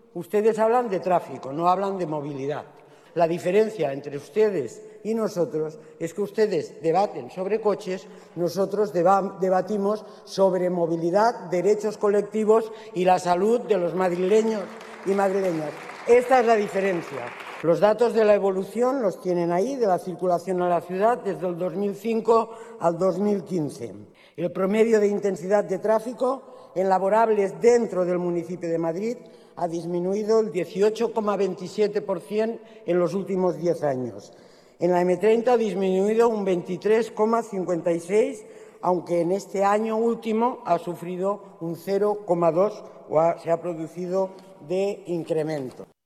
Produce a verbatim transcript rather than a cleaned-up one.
Ustedes hablan de tráfico, no hablan de movilidad. La diferencia entre ustedes y nosotros es que ustedes debaten sobre coches, nosotros debatimos sobre movilidad, derechos colectivos y la salud de los madrileños y madrileñas. Esta es la diferencia. Los datos de la evolución los tienen ahí, de la circulación en la ciudad, desde el dos mil cinco al dos mil quince. El promedio de intensidad de tráfico en laborables dentro del municipio de Madrid ha disminuido el dieciocho coma veintisiete por ciento en los últimos diez años. En la eme treinta ha disminuido un veintitrés coma cincuenta y seis por ciento, aunque en este año último ha sufrido un cero coma dos por ciento o ha, se ha producido de incremento.